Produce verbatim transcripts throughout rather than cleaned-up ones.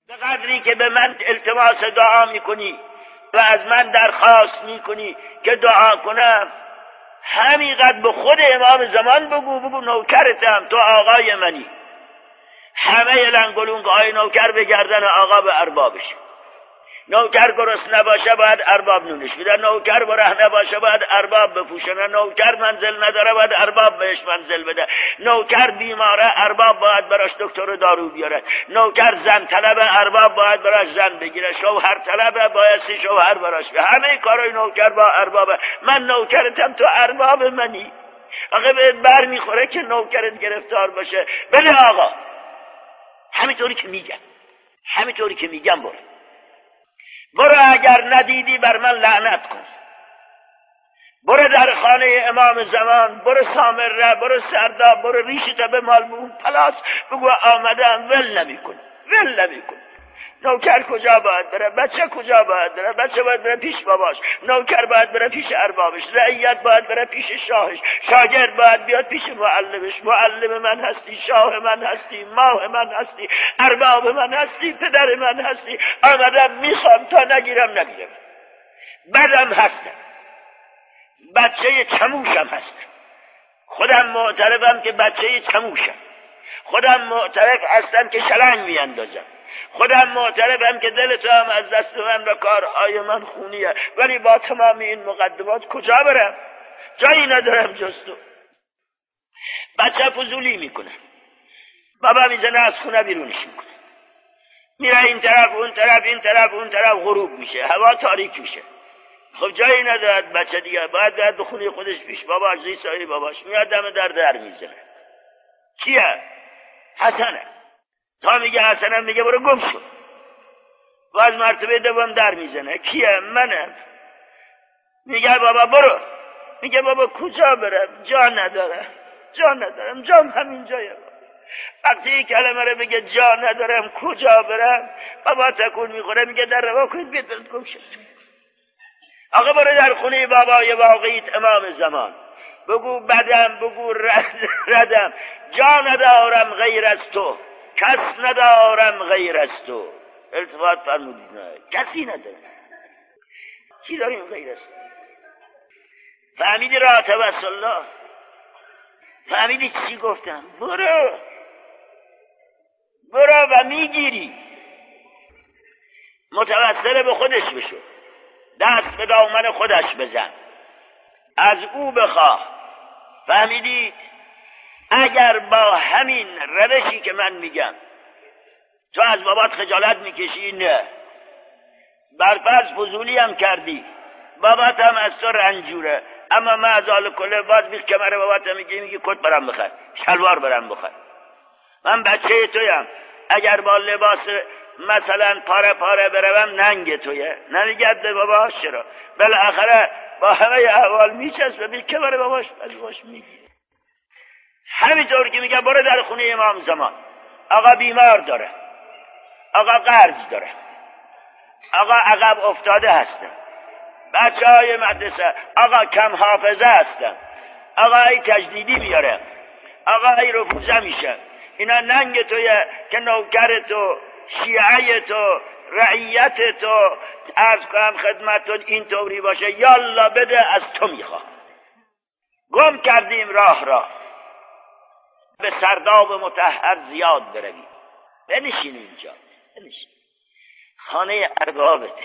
به قدری که به من التماس دعا میکنی و از من درخواست میکنی که دعا کنم، همینقدر به خود امام زمان بگو، بگو نوکرتم، تو آقای منی. همه لنگولونگ های نوکر به گردن آقا به اربابش. نوکر گرس نباشه باید ارباب نونش میده، نوکر بره نباشه باید ارباب بپوشنه، نوکر منزل نداره باید ارباب بهش منزل بده، نوکر بیماره ارباب باید براش دکتر دارو بیاره، نوکر زن طلب ارباب باید براش زن بگیره، شوهر طلب بایستی شوهر براش بگیره. همه کارای نوکر با اربابه. من نوکرتم، تو ارباب منی. آقا بهت بر میخوره که نوکرت گرفتار باشه؟ بله آقا، همینطوری که میگم، همینطوری که میگم برو برو اگر ندیدی بر من لعنت کن. برو در خانه امام زمان، برو سامره، برو سرداب، برو ریشت به مالمون پلاس، بگو آمدم. ول نمی کن، ول نمی کن. نوکر کجا باید بره؟ بچه کجا باید بره؟ بچه باید بره پیش باباش، نوکر باید بره پیش اربابش، رعیت باید بره پیش شاهش، شاگرد باید بیاد پیش معلمش. معلم من هستی، شاه من هستی، ماه من هستی، ارباب من هستی، پدر من هستی. آمدم میخوام، تا نگیرم نگیرم. بدم هستم، بچه چموشم هستم. خودم معترفم که بچه چموشم. خودم معترف هستم که شلنگ میاندازم. خودم معترفم که دل تو هم از دست من و کارهای من خونیه. ولی با تمام این مقدمات کجا برم؟ جایی ندارم جز تو. بچه فضولی میکنه، بابا میزنه از خونه بیرونش میکنه، میره این طرف اون طرف، این طرف اون طرف، غروب میشه، هوا تاریک میشه. خب جایی ندارد بچه دیگه، باید باید به خونه خودش پیش باباش، زی سایه باباش. میاد دم در در میزنه. کیه؟ حسنه. تا میگه حسنم، میگه برو گم شو. باز مرتبه دوم در میزنه. کیه؟ منم. میگه بابا برو. میگه بابا کجا برم؟ جا ندارم، جا ندارم، جام همین جایه. وقتی این کلمه رو بگه جا ندارم، کجا برم، بابا تکون میخوره، میگه در روا کنید بیاد برد گم شد. آقا برو در خونه بابای واقعیت امام زمان، بگو بدم، بگو ردم، جا ندارم غیر از تو، کس ندارم غیر از تو. التفات فرمودید نه، کسی نداره. کی داریم غیر از تو؟ فهمیدی راه توسل الله؟ فهمیدی چی گفتم؟ برو برو و میگیری. متوسل به خودش بشو، دست به دامن خودش بزن، از او بخواه. فهمیدید؟ اگر با همین روشی که من میگم تو از بابات خجالت میکشی، نه، برپس فضولی هم کردی، بابات هم از تو رنجوره، اما معذال کله باز بیخ کمر بابات هم میگی، میگی کت برم بخر، شلوار برم بخر. من بچه تویم، اگر با لباس مثلا پاره پاره بروم ننگ تویه، نمیگد به باباش چرا؟ بالاخره با همه احوال میچسبه بیخ کمر باباش، از باش میگی. همینطور که میگه برو در خونه امام زمان، آقا بیمار داره، آقا قرض داره، آقا عقب افتاده هستن، بچه های مدرسه، آقا کم حافظه هستن، آقا ای تجدیدی بیاره، آقا ای رفوزه میشه. اینا ننگ تویه که نوکر تو، شیعه تو، رعیت تو، عرض کنم خدمتون این طوری باشه. یالا بده، از تو میخواه. گم کردیم راه را، به سرداب مطهر زیاد برویم. بنشین اینجا، بنشین خانه اربابت.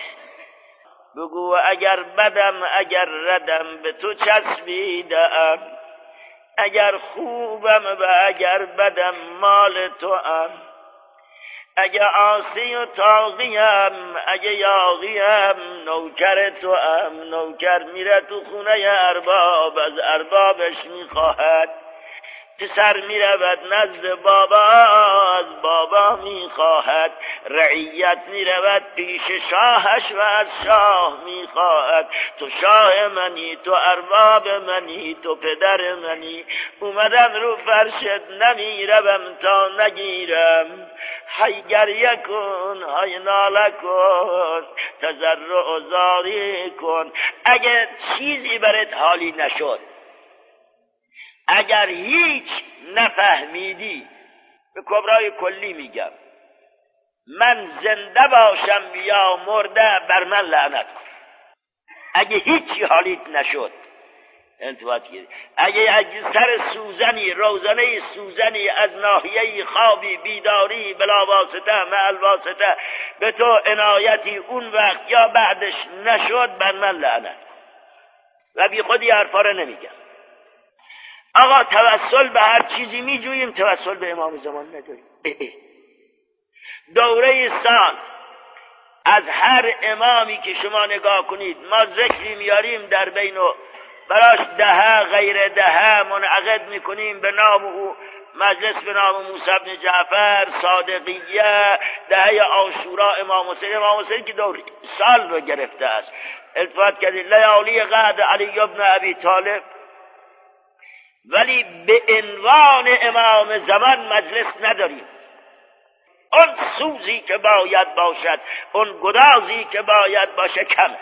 بگو اگر بدم اگر ردم به تو چسبیدم، اگر خوبم و اگر بدم مال تو ام، اگه عاصی و طاغیم، اگه یاغیم نوکر تو ام. نوکر میره تو خونه ارباب، از اربابش میخواهد. پسر میرود نزد بابا، از بابا میخواهد. رعیت میرود پیش شاهش و از شاه میخواهد. تو شاه منی، تو ارباب منی، تو پدر منی. اومدم رو فرشت نمیروم تا نگیرم. های گریه کن، های ناله کن، تضرع و زاری کن. اگه چیزی برات حالی نشد، اگر هیچ نفهمیدی، به کبرای کلی میگم، من زنده باشم یا مرده بر من لعنت کن. اگه هیچی حالیت نشد انتباهت گیری، اگه اگه سر سوزنی روزنه سوزنی از ناحیه خوابی بیداری بلا واسطه معل واسطه به تو عنایتی اون وقت یا بعدش نشد بر من لعنت و بی خودی حرفا رو نمیگم. آقا توسل به هر چیزی میجوییم، توسل به امام زمان نداریم. اه اه. دوره سال از هر امامی که شما نگاه کنید ما ذکری میاریم در بین و براش دهه غیر دهه منعقد میکنیم به نام او، مجلس به نام موسی بن جعفر، صادقیه، دهه عاشورا، امام حسین. امام حسین که دور سال رو گرفته است. التفات کردید لیالی قدر علی ابن ابی طالب، ولی به عنوان امام زمان مجلس نداریم. اون سوزی که باید باشد، اون گدازی که باید باشه کمه.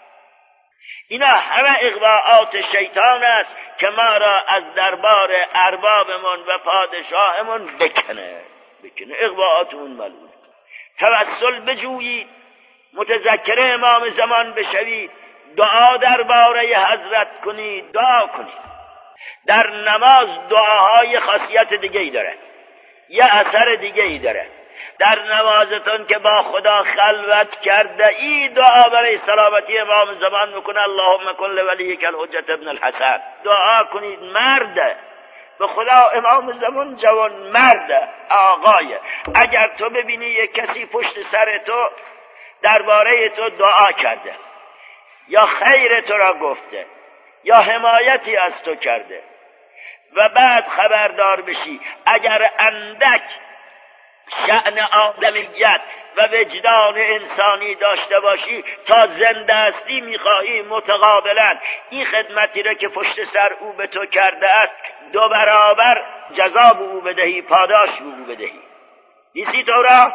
اینا همه اغواءات شیطان است که ما را از دربار اربابمون و پادشاهمون بکنه بکنه اغواءاتمون معلوم. توسل بجویید، متذکر امام زمان بشوید، دعا درباره حضرت کنید، دعا کنید. در نماز دعاهای خاصیت دیگه ای داره، یه اثر دیگه ای داره. در نمازتون که با خدا خلوت کرده ای دعا برای سلامتی امام زمان میکنه اللهم کن لولیک الحجة ابن الحسن. دعا کنید، مرده به خدا امام زمان جوان مرده آقای. اگر تو ببینی یک کسی پشت سر تو درباره تو دعا کرده یا خیر تو را گفته یا حمایتی از تو کرده و بعد خبردار بشی، اگر اندک شأن آدمیت و وجدان انسانی داشته باشی تا زنده هستی میخواهی متقابلا این خدمتی را که پشت سر او به تو کرده است دو برابر جزا به او بدهی، پاداش به او بدهی. نیستی تو را؟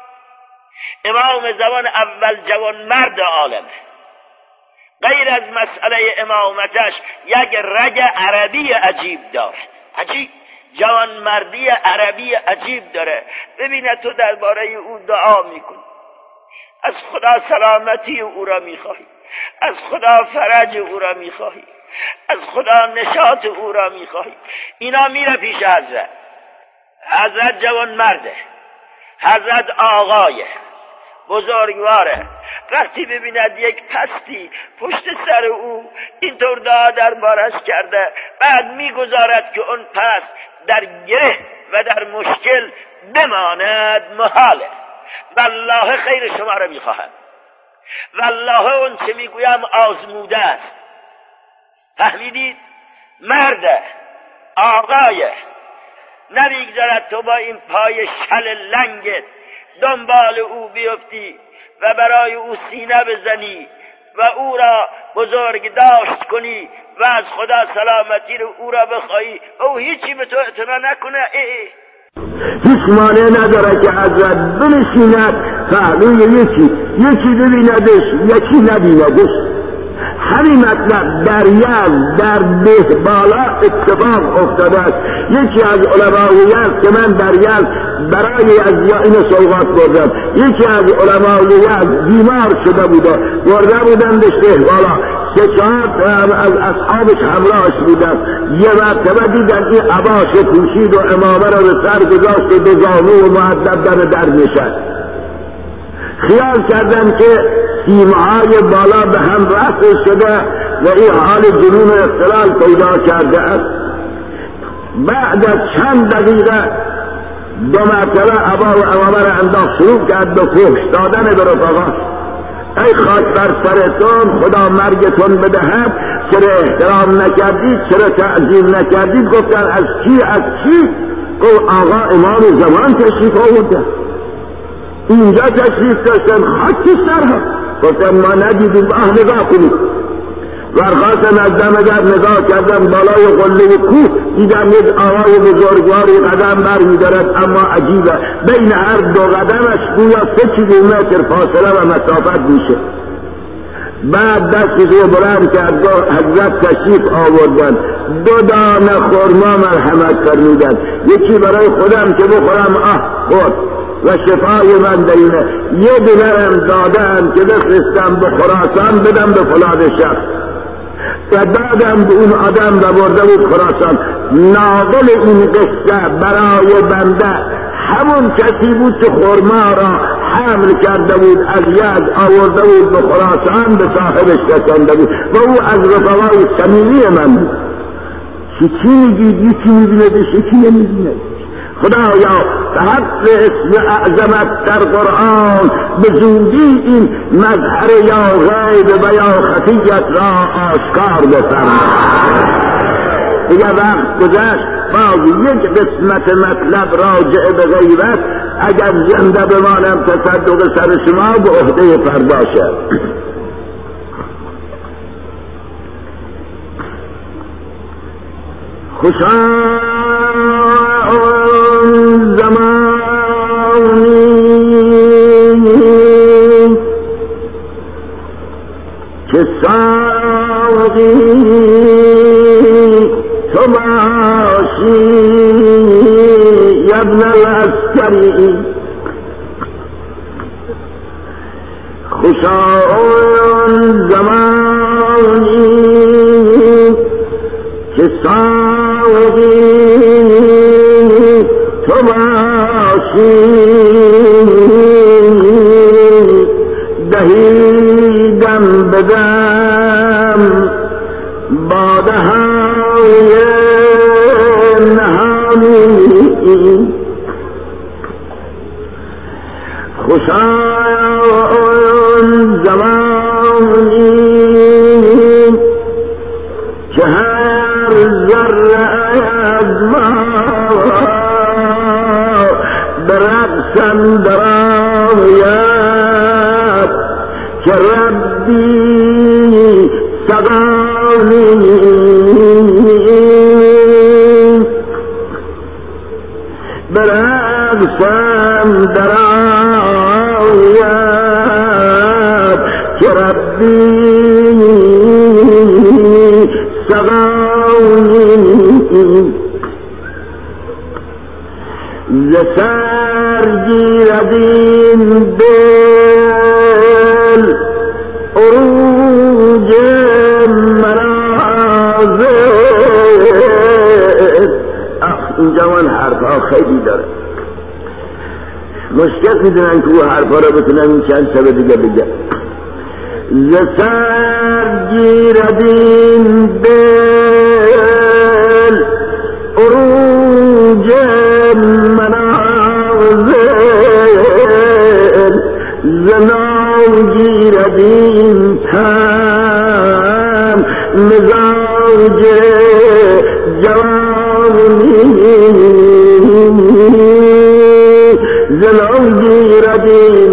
امام زمان اول جوان مرد عالمه، غیر از مسئله امامتش یک رگ عربی عجیب داره. عجیب جوان مردی عربی عجیب داره. ببینه تو درباره او دعا میکنی، از خدا سلامتی او را میخواهی، از خدا فرج او را میخواهی، از خدا نشاط او را میخواهی. اینا میره پیش حضرت. حضرت جوان مرده، حضرت آقایه، بزرگواره. وقتی ببیند یک پستی پشت سر او اینطور دعا دربارش کرده، بعد میگذارد که اون پست در گره و در مشکل بماند، محاله. والله خیر شما را میخواهم، والله اون چه میگویم آزموده است. فهمیدید؟ مرده، آقایه، نمیگذارد تو با این پای شل لنگت دنبال او بیفتی و برای او سینه بزنی و او را بزرگ داشت کنی و از خدا سلامتی رو او را بخواهی، او هیچی به تو اعتنا نکنه. ای ای. هیچ مانع نداره که حضرت بنشیند پهلوی یکی یکی ببیندش یکی نبیندش. همین مطلب در یزد در ده بالا اتفاق افتاده است. یکی از علمای یزد که من در یزد برای یزدیا اینو سوغات بردم، یکی از علمای یزد بیمار شده بوده، برده بودندش ده بالا، سه چهار از اصحابش همراهش بودن. یه مرتبه دیدن این عباش پوشید و امامه را به سر گذاشت و دو زانو و مؤدب در در نشست. خیال کردن که سیمهای بالا به هم رفع شده و این حال جنون و اختلال پیدا کرده است. بعد از چند دقیقه دو مرتبه عبا و امامه را انداخت، شروع کرد به فحش دادن به رفقا. ای خاک بر سرتون، خدا مرگتون بدهد، چرا احترام نکردید، چرا تعظیم نکردید؟ گفتن از کی از کی؟ گفت آقا امام زمان تشریف آورده، اینجا تشریف داشتن، خاکی سرها. گفتن ما ندیدیم. آه نگاه کنید. ورخواستم از دم در نگاه کردم بالای قله کوه، دیدم یک آقای بزرگواری قدم بر می‌دارد، اما عجیبه بین هر دو قدمش گویا سه کیلومتر فاصله و مسافت میشه. بعد دستش رو بلند کرد و حضرت تشریف آوردن. دو دانه خرما مرحمت فرمودن، یکی برای خودم که بخورم، آه خورد، و شفای من در اینه. یه دلارم دادم که بفرستم به خراسان بدم به فلان شخص و دادم به اون آدم و برده بود خراسان. ناقل این قصه برای بنده همون کسی بود که خرما را حمل کرده بود از یزد آورده بود به خراسان به صاحبش رسانده بود و او از رفقای صمیمی من بود. چی میگید؟ یکی میبیندش یکی نمیبیند. خدایا به حق اسم اعظمت در قرآن به زودی این مظهر یا غیب و یا خفیت را آشکار بفرما. دیگر وقت گذشت، باز یک قسمت مطلب راجع به غیبت اگر زنده بمانم تصدق سر شما به عهده فردا شد. خوشا آن زمانی که ساقی تو باشی ابن العسکری. خوشا آن زمانی که ساقی تو باشی دهیدم بدم باده های نهانی. خوشا آن زمانی که هر ذره از ما به رقص اندر آید که ربی سقانی. به رقص اندر آید که ربی سقانی. ز سر گیرد این دل عروج منازل. اینجا من حرفها خیلی داره، مشکل میدونن که او حرفها را بتونم این چند شب دیگه بگم. ز سر گیرد این دل عروج منازل، ز نو گیرد این تن مزاج جوانی. ز نو گیرد این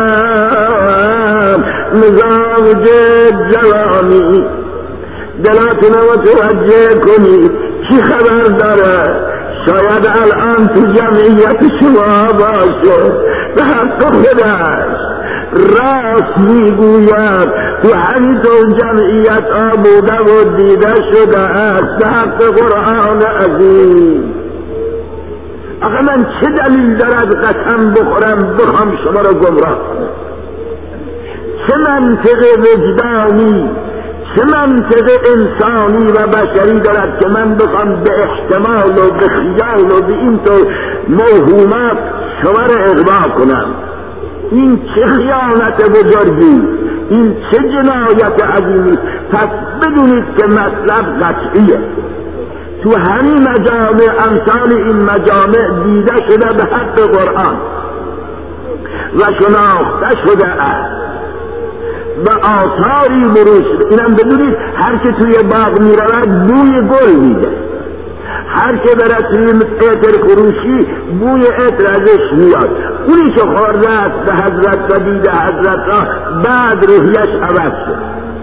تن مزاج جوانی. دلاتونو متوجه کنید چی خبر داره؟ شاید الان تو جمعیت شما باشه، به حق خودش راست میگوید، تو همینطور جمعیت آبوده و دیده شده است، به حق قرآن عظیم. آخه من چه دلیل دارد قسم بخورم بخوام شما را گمراه کنم؟ چه منطق وجدانی، چه منطق انسانی و بشری دارد که من بخوام به احتمال و به خیال و به اینطور موهومات شما را اغوا کنم؟ این چه خیانت بزرگی، این چه جنایت عظیمی. پس بدونید که مطلب قطعیه. تو همین مجامع، امثال این مجامع دیده شده به حق قرآن و شناخته شده است و آثاری بروز شده. اینم بدونید هر که توی باغ میرود بوی گل میده، هر که برد توی عطر فروشی بوی عطر ازش میاد. اونی که خورده است به حضرت و دیده حضرت را بعد روحیش عوض شد.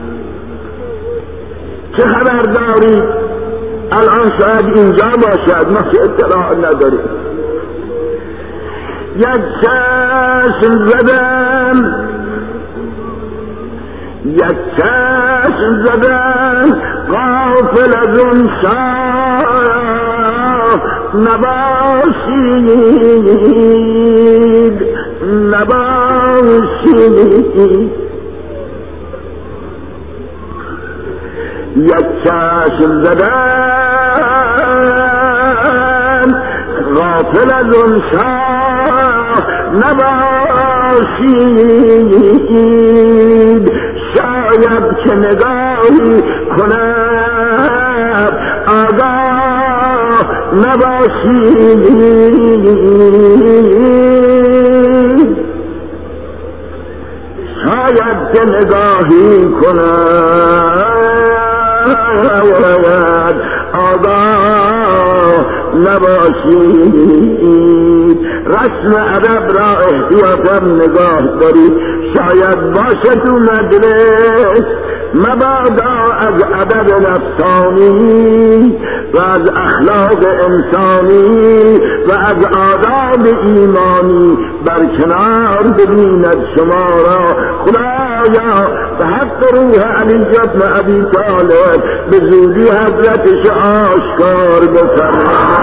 چه خبر دارید؟ الان شاید اینجا باشد، ما که اطلاع نداریم. یک چشم زدن، یک چشم زدن غافل از اون شاه نباشید نباشید یک چشم زدن غافل از اون شاه نباشید شاید که نگاهی کند آگاه نباشید شاید که نگاهی کند آگاه نباشید رسم ادب را احتیاطاً نگاه دارید شاید باشه تو مجلس مبادا از ادب نفسانی و از اخلاق انسانی و از آداب ایمانی برکنار ببیند شما را خدایا به حق روح علی ابن ابی طالب به زودی حضرتش آشکار بفرمای.